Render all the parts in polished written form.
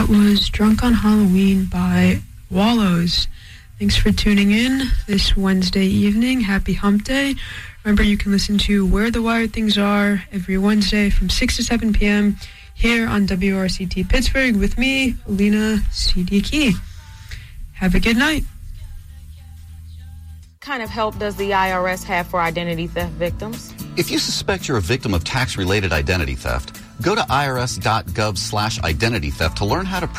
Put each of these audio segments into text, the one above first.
That was Drunk on Halloween by Wallows. Thanks for tuning in this Wednesday evening. Happy Hump Day. Remember, you can listen to Where the Wired Things Are every Wednesday from 6 to 7 p.m. here on WRCT Pittsburgh with me, Alina C.D. Key. Have a good night. What kind of help does the IRS have for identity theft victims? If you suspect you're a victim of tax-related identity theft, go to irs.gov/identity theft to learn how to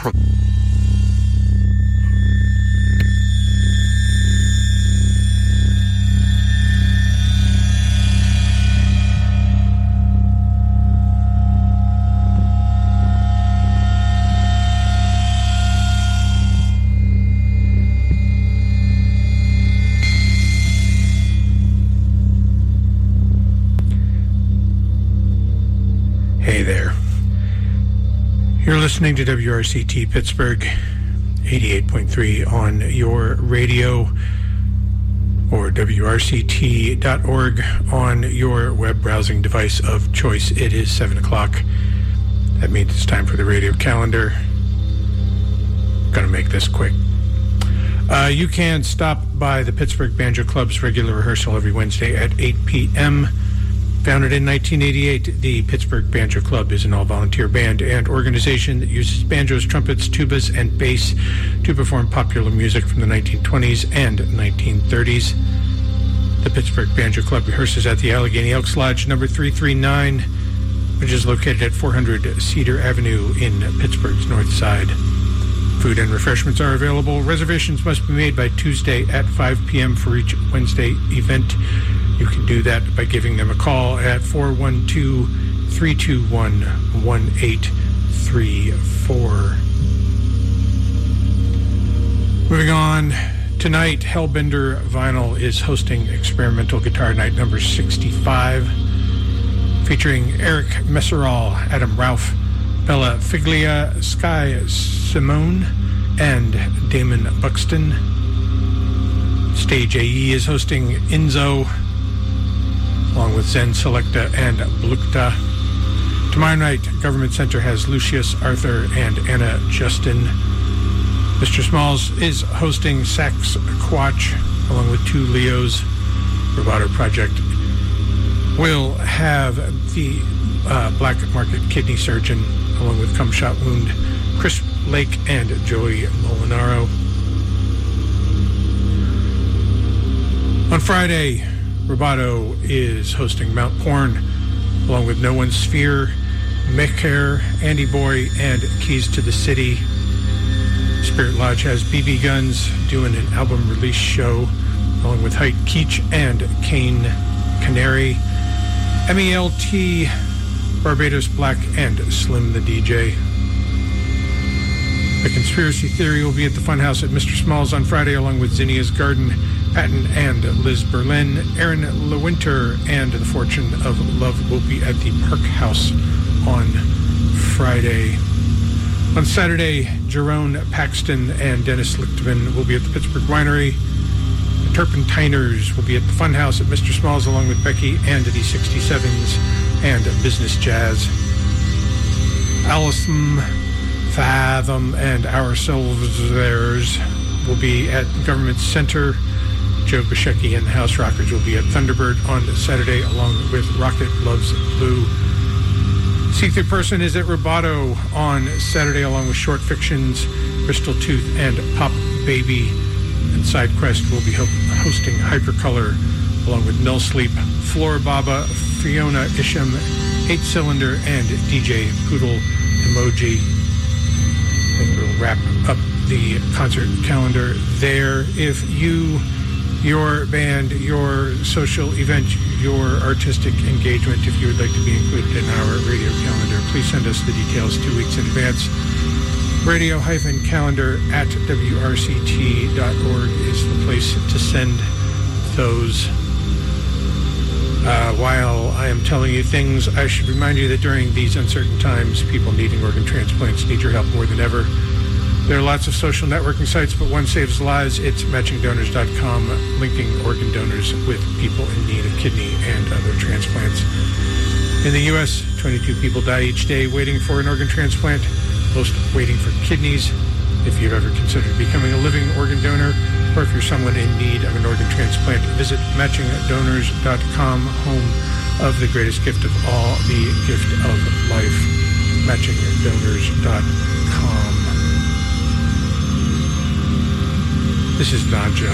Hey there. You're listening to WRCT Pittsburgh 88.3 on your radio or WRCT.org on your web browsing device of choice. It is 7 o'clock. That means it's time for the radio calendar. Gonna make this quick. You can stop by the Pittsburgh Banjo Club's regular rehearsal every Wednesday at 8 p.m. Founded in 1988, the Pittsburgh Banjo Club is an all-volunteer band and organization that uses banjos, trumpets, tubas, and bass to perform popular music from the 1920s and 1930s. The Pittsburgh Banjo Club rehearses at the Allegheny Elks Lodge number 339, which is located at 400 Cedar Avenue in Pittsburgh's North Side. Food and refreshments are available. Reservations must be made by Tuesday at 5 p.m. for each Wednesday event. You can do that by giving them a call at 412-321-1834. Moving on, tonight, Hellbender Vinyl is hosting Experimental Guitar Night number 65, featuring Eric Messerall, Adam Ralph, Bella Figlia, Sky Simone, and Damon Buxton. Stage AE is hosting Enzo, along with Zen Selecta and Blukta. Tomorrow night, Government Center has Lucius Arthur and Anna Justin. Mr. Smalls is hosting Sax Quatch, along with two Leos. Roboto Project will have the Black Market Kidney Surgeon, along with Cum Shot Wound, Chris Lake and Joey Molinaro. On Friday, Roboto is hosting Mount Porn, along with No One Sphere, Mecher, Andy Boy, and Keys to the City. Spirit Lodge has BB Guns doing an album release show, along with Height Keach and Kane Canary. MELT, Barbados Black, and Slim the DJ. The Conspiracy Theory will be at the Funhouse at Mr. Smalls on Friday, along with Zinnia's Garden, Patton and Liz Berlin. Aaron LeWinter and The Fortune of Love will be at the Park House on Friday. On Saturday, Jerome Paxton and Dennis Lichtman will be at the Pittsburgh Winery. The Turpentiners will be at the Funhouse at Mr. Smalls, along with Becky and the 67s and Business Jazz. Allison, Fathom, and Ourselves Theirs will be at Government Center. Joe Bashecki and the House Rockers will be at Thunderbird on Saturday, along with Rocket Loves Blue. Seek the Person is at Roboto on Saturday, along with Short Fictions, Bristol Tooth, and Pop Baby. And SideQuest will be hosting Hypercolor, along with Null Sleep, Flora Baba, Fiona Isham, 8 Cylinder, and DJ Poodle Emoji. And we'll wrap up the concert calendar there. If you, your band, your social event, your artistic engagement, if you would like to be included in our radio calendar, please send us the details 2 weeks in advance. Radio-calendar at WRCT.org is the place to send those. While I am telling you things, I should remind you that during these uncertain times, people needing organ transplants need your help more than ever. There are lots of social networking sites, but one saves lives. It's matchingdonors.com, linking organ donors with people in need of kidney and other transplants. In the U.S., 22 people die each day waiting for an organ transplant. people waiting for kidneys. If you've ever considered becoming a living organ donor, or if you're someone in need of an organ transplant, visit matchingdonors.com, home of the greatest gift of all, the gift of life. matchingdonors.com. This is Nadja.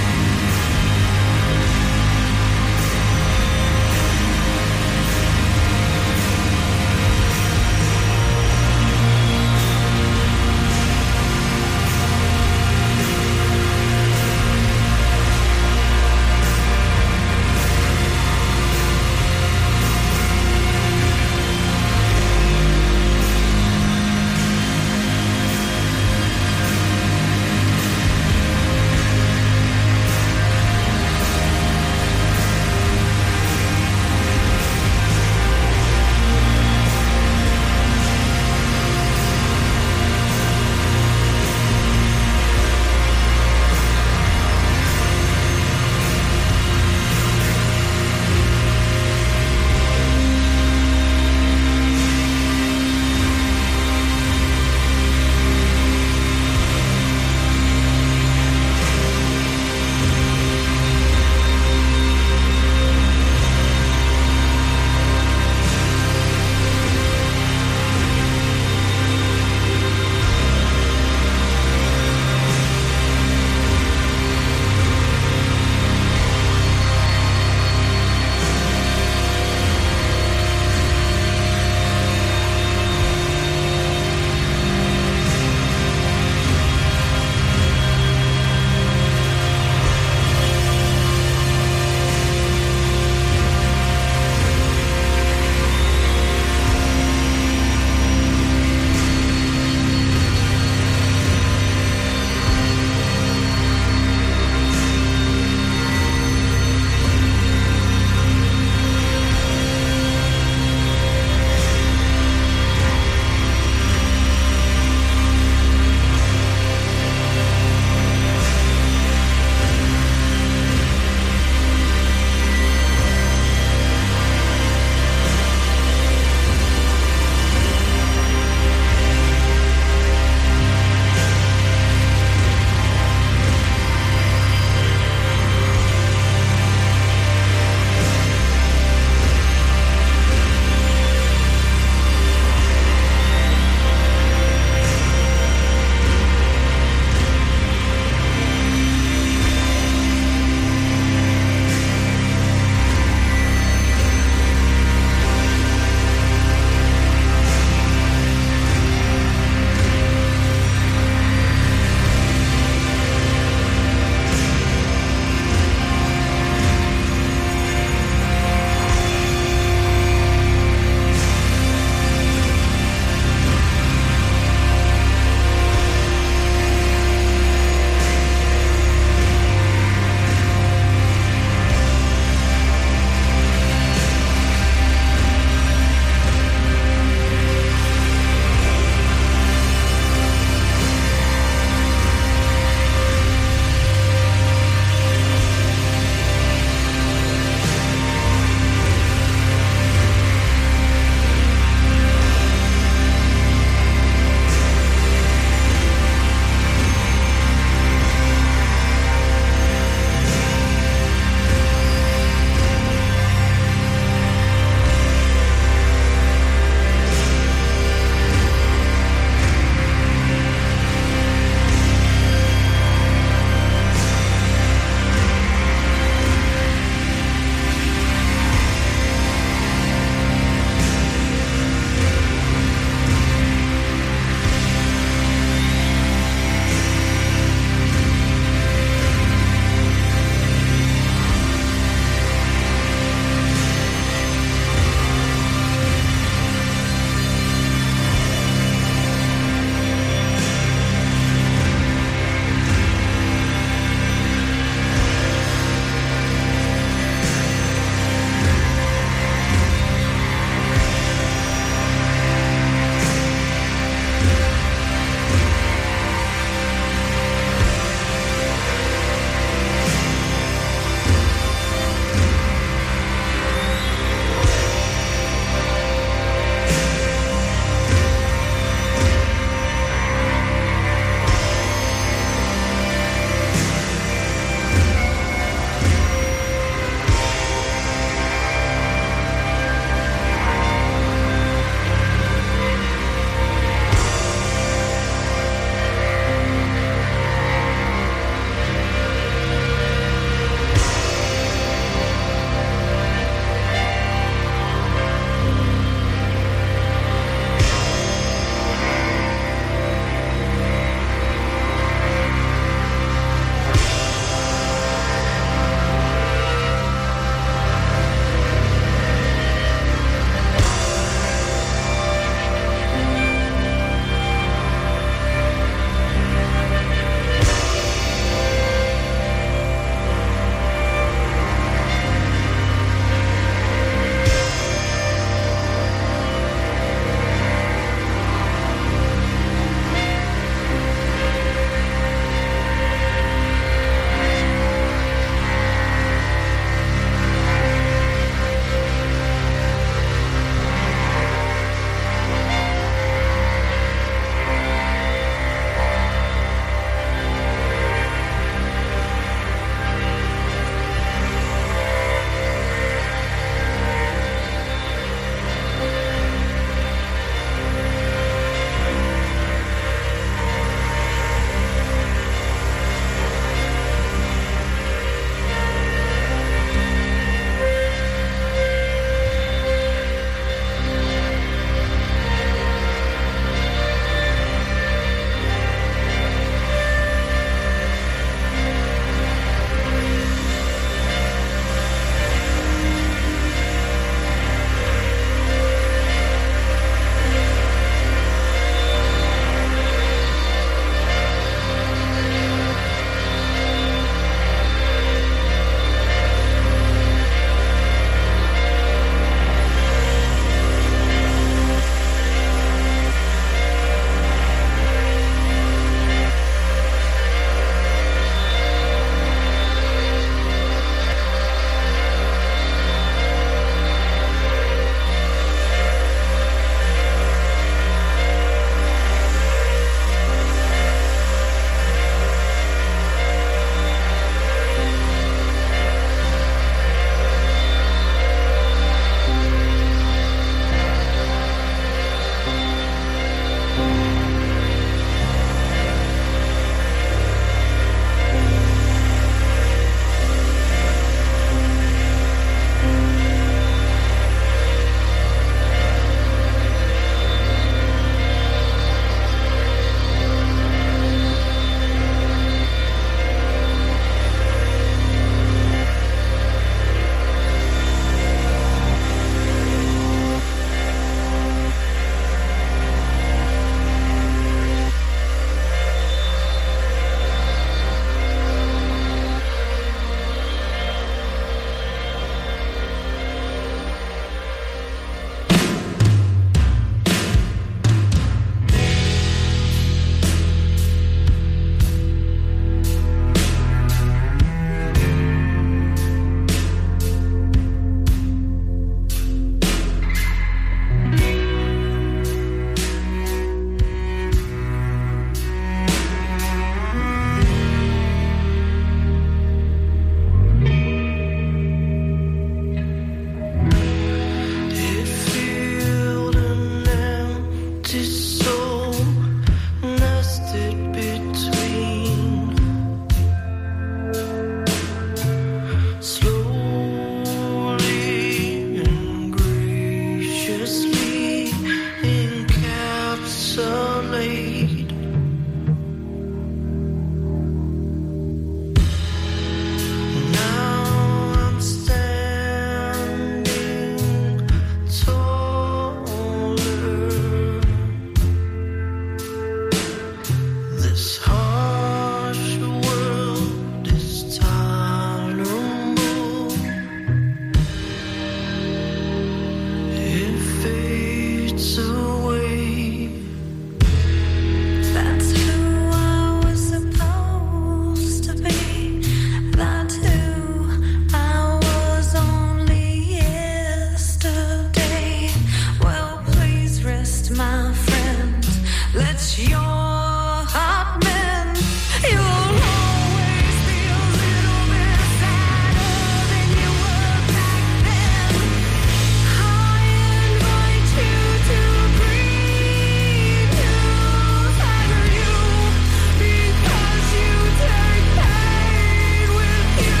Let your heart mend. You'll always be a little bit sadder than you were back then. I invite you to breathe inside you, because you take pain with you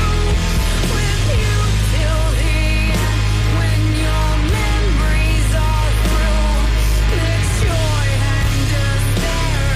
till the end. When your memories are through, mix joy and despair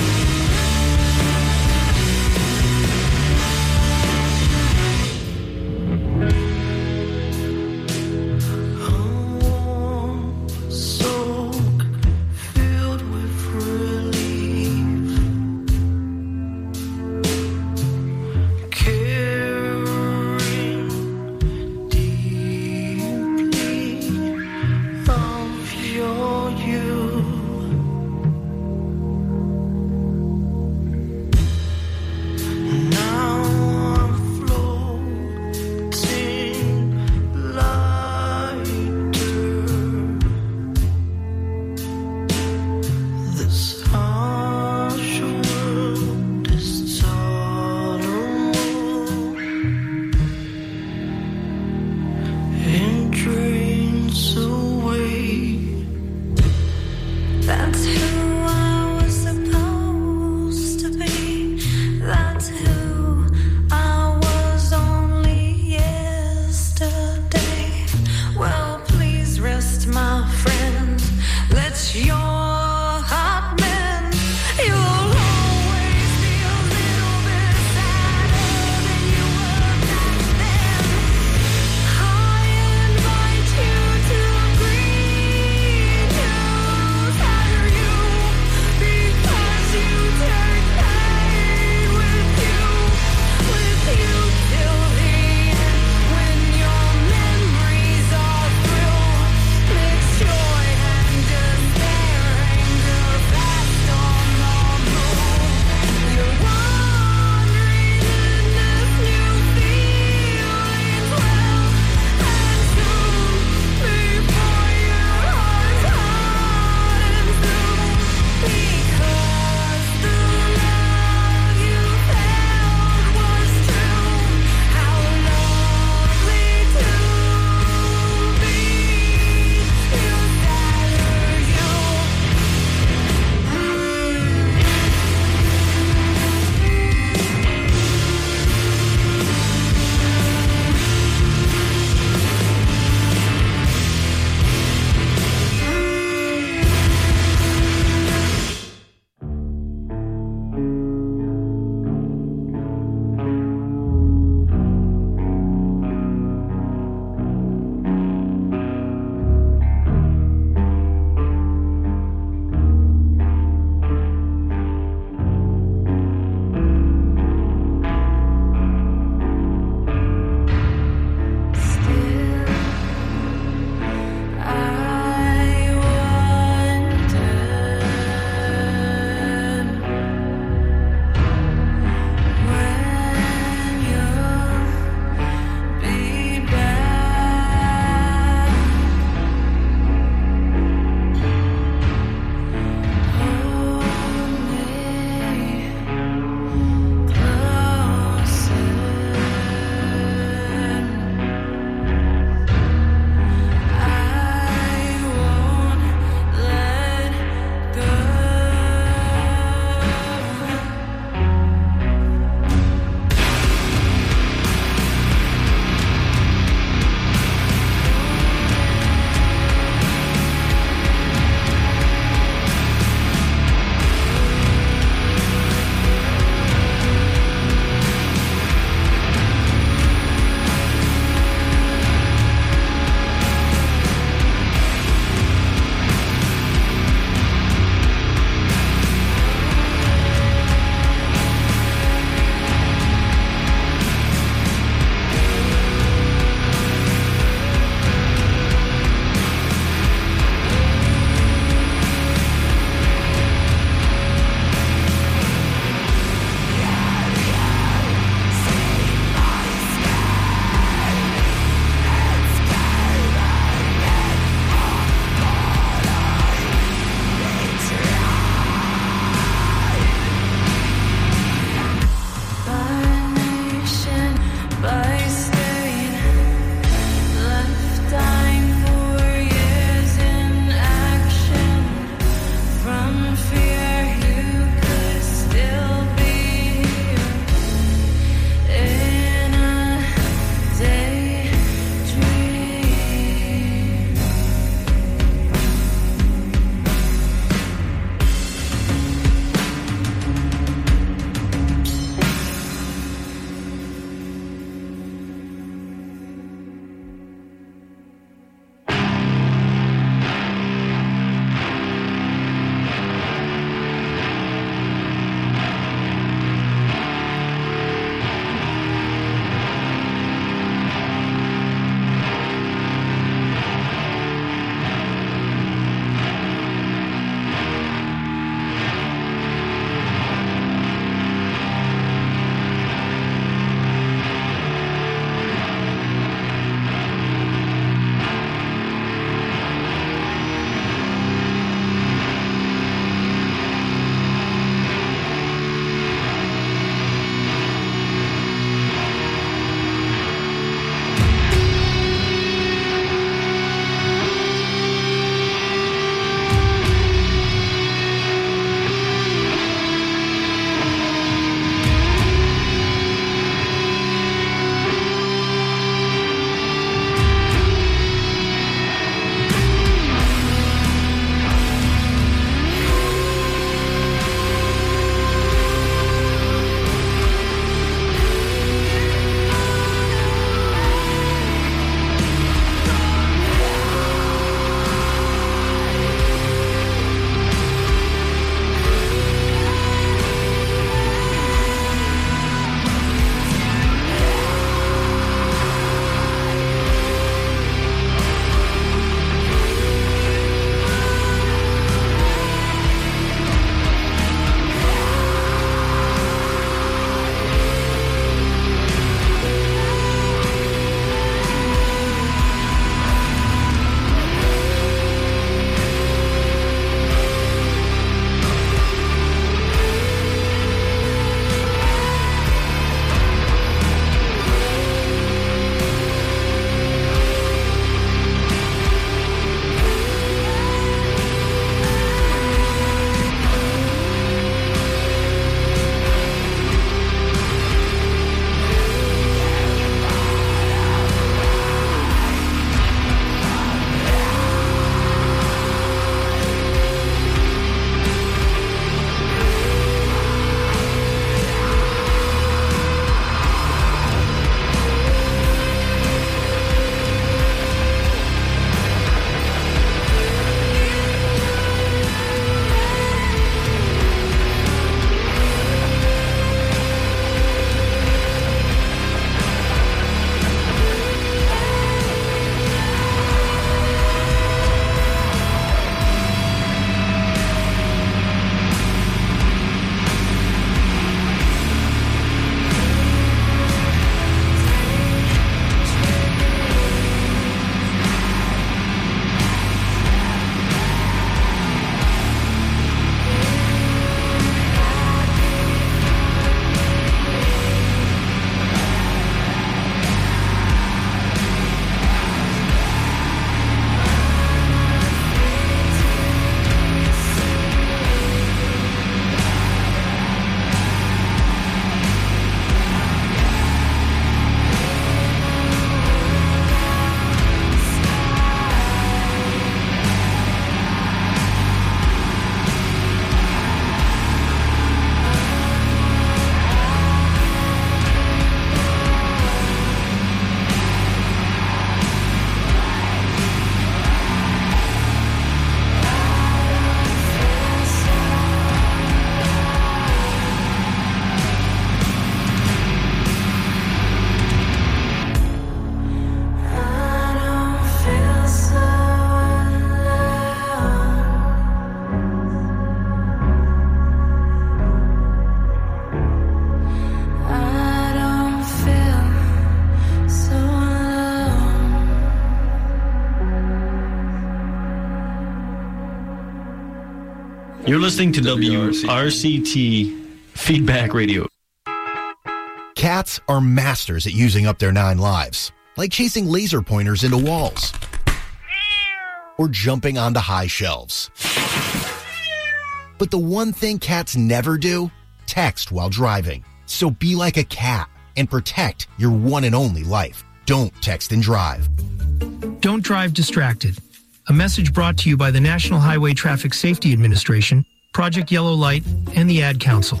You're listening to WRCT Feedback Radio. Cats are masters at using up their 9 lives, like chasing laser pointers into walls or jumping onto high shelves. But the one thing cats never do, text while driving. So be like a cat and protect your one and only life. Don't text and drive. Don't drive distracted. A message brought to you by the National Highway Traffic Safety Administration, Project Yellow Light, and the Ad Council.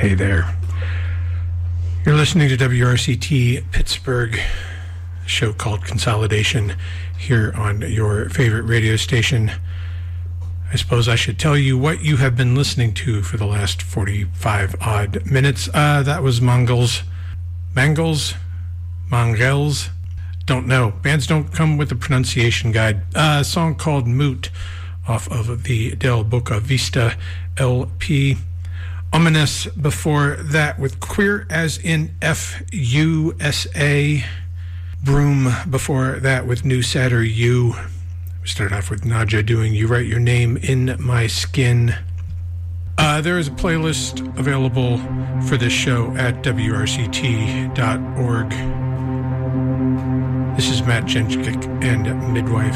Hey there. You're listening to WRCT Pittsburgh, a show called Consolidation here on your favorite radio station. I suppose I should tell you what you have been listening to for the last 45 odd minutes. That was Mangles. Don't know. Bands don't come with a pronunciation guide. A song called Moot off of the Del Boca Vista LP. Ominous before that with Queer as in F-U-S-A. Broom before that with New Sadder U. We started off with Nadja doing You Write Your Name in My Skin. There is a playlist available for this show at WRCT.org. This is Matt Jenchik and Midwife.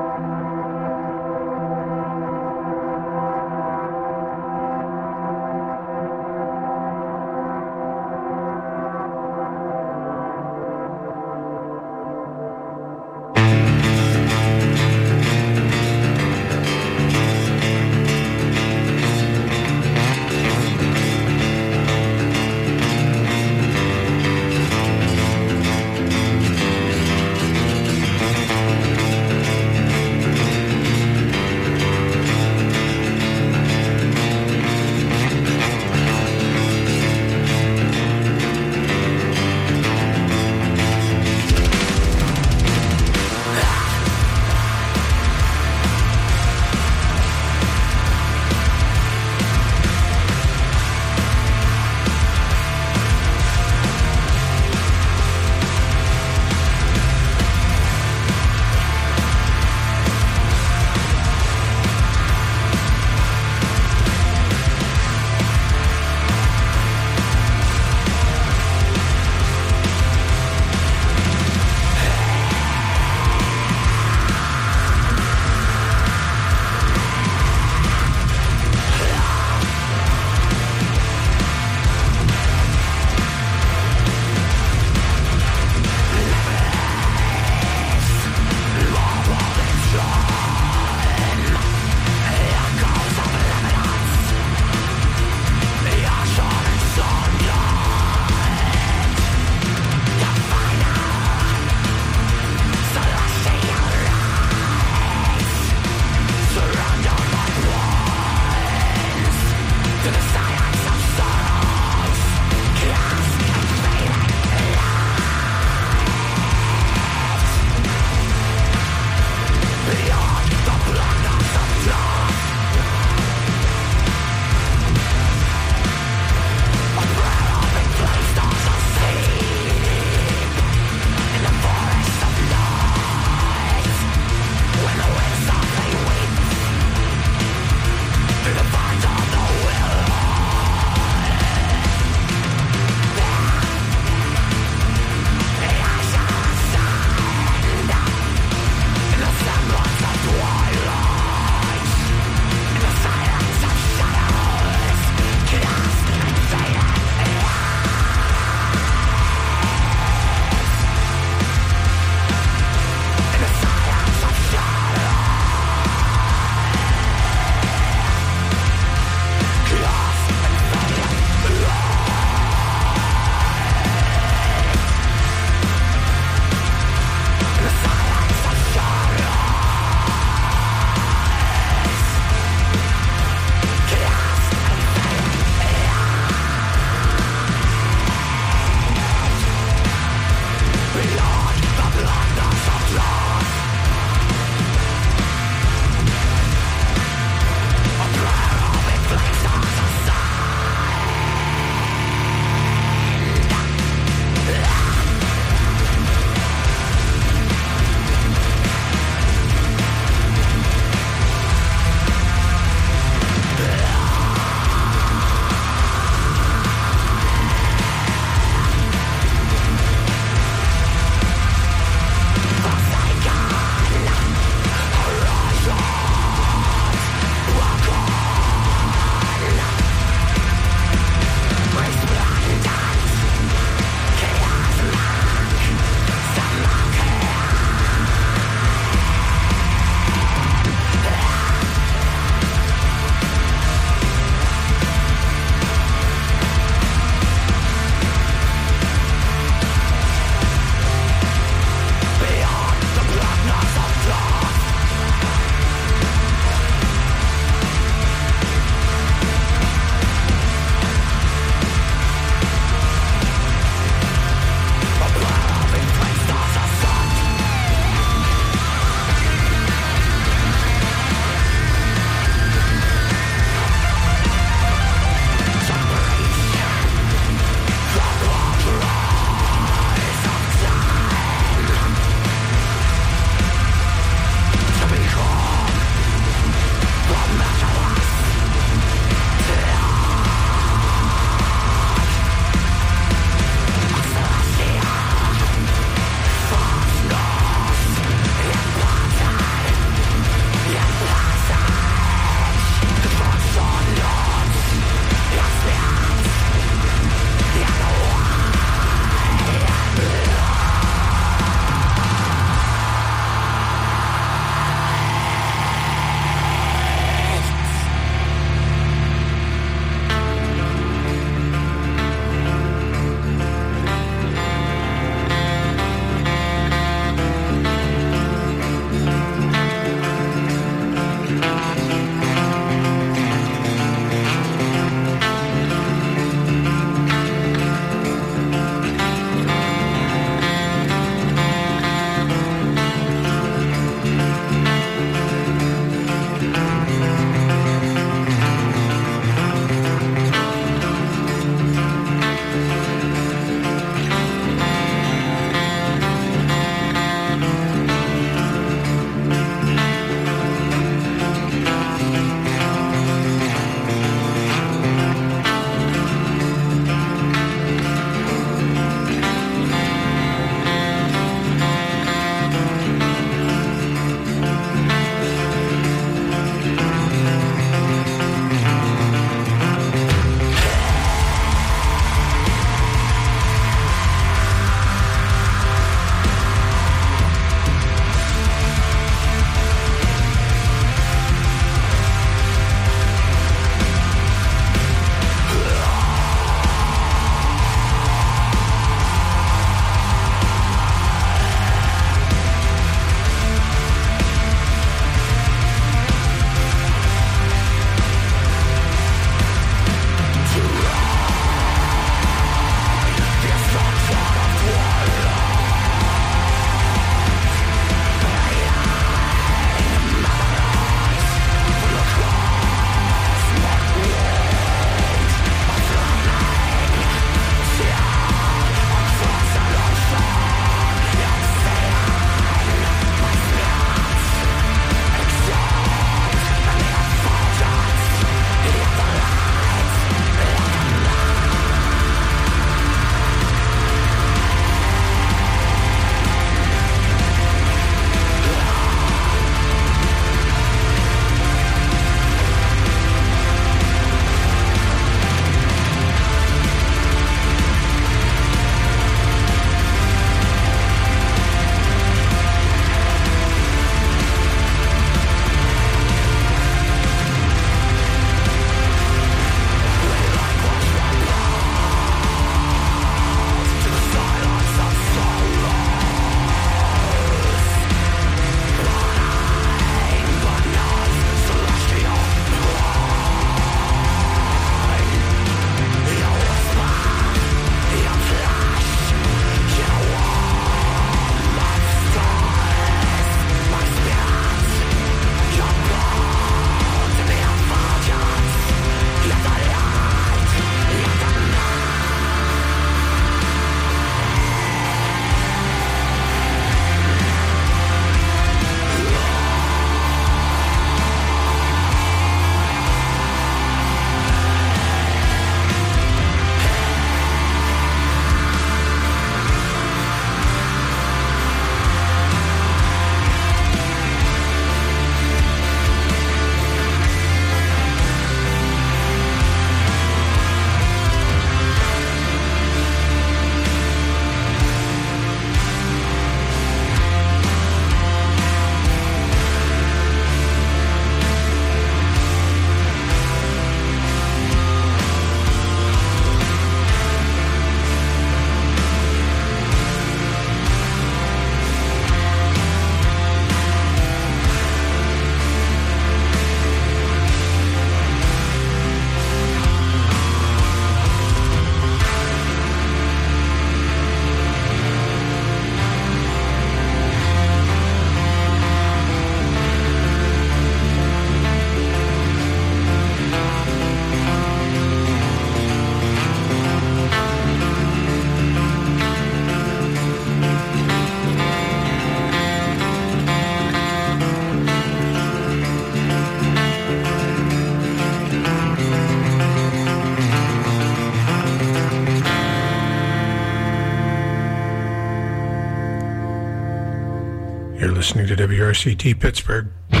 listening to WRCT Pittsburgh.